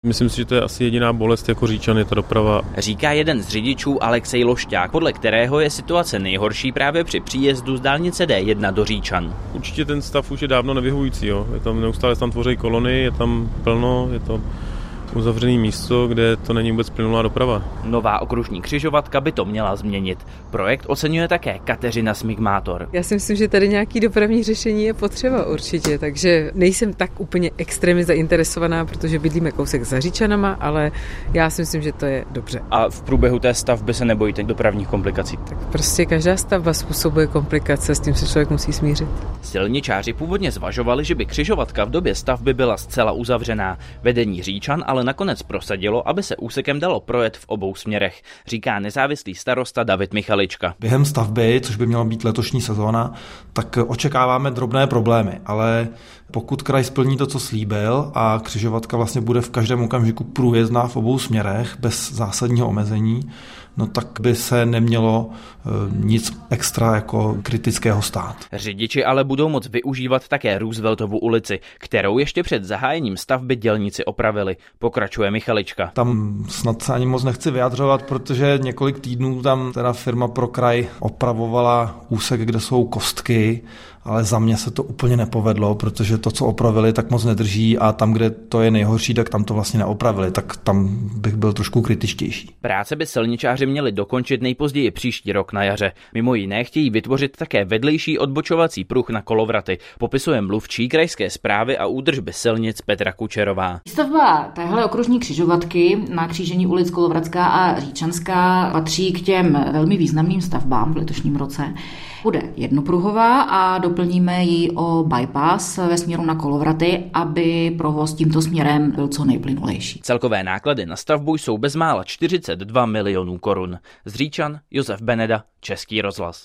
Myslím si, že to je asi jediná bolest jako Říčan, je ta doprava. Říká jeden z řidičů Alexej Lošťák, podle kterého je situace nejhorší právě při příjezdu z dálnice D1 do Říčan. Určitě ten stav už je dávno nevyhovující. Jo. Je tam neustále tvoří kolony, je tam plno, je to uzavřené místo, kde to není vůbec plynulá doprava. Nová okružní křižovatka by to měla změnit. Projekt oceňuje také Kateřina Smigmátor. Já si myslím, že tady nějaký dopravní řešení je potřeba určitě, takže nejsem tak úplně extrémně zainteresovaná, protože bydlíme kousek za Říčanama, ale já si myslím, že to je dobře. A v průběhu té stavby se nebojíte dopravních komplikací? Tak prostě každá stavba způsobuje komplikace, s tím se člověk musí smířit. Silničáři původně zvažovali, že by křižovatka v době stavby byla zcela uzavřená. Vedení Říčan ale nakonec prosadilo, aby se úsekem dalo projet v obou směrech, říká nezávislý starosta David Michalička. Během stavby, což by měla být letošní sezóna, tak očekáváme drobné problémy, ale pokud kraj splní to, co slíbil a křižovatka vlastně bude v každém okamžiku průjezdná v obou směrech bez zásadního omezení, no tak by se nemělo nic extra jako kritického stát. Řidiči ale budou moct využívat také Rooseveltovu ulici, kterou ještě před zahájením stavby dělníci opravili, pokračuje Michalička. Tam snad se ani moc nechci vyjadřovat, protože několik týdnů tam teda firma pro kraj opravovala úsek, kde jsou kostky, ale za mě se to úplně nepovedlo, protože to, co opravili, tak moc nedrží a tam, kde to je nejhorší, tak tam to vlastně neopravili, tak tam bych byl trošku kritičtější. Práce by silničáři měli dokončit nejpozději příští rok na jaře. Mimo jiné chtějí vytvořit také vedlejší odbočovací pruh na kolovraty, popisuje mluvčí krajské správy a údržby silnic Petra Kučerová. Stavba téhle okružní křižovatky na křížení ulic Kolovratská a Říčanská patří k těm velmi významným stavbám v letošním roce. Bude jednopruhová a doplníme ji o bypass ve směru na Kolovraty, aby provoz tímto směrem byl co nejplynulejší. Celkové náklady na stavbu jsou bezmála 42 milionů korun. Z Říčan Josef Beneda, Český rozhlas.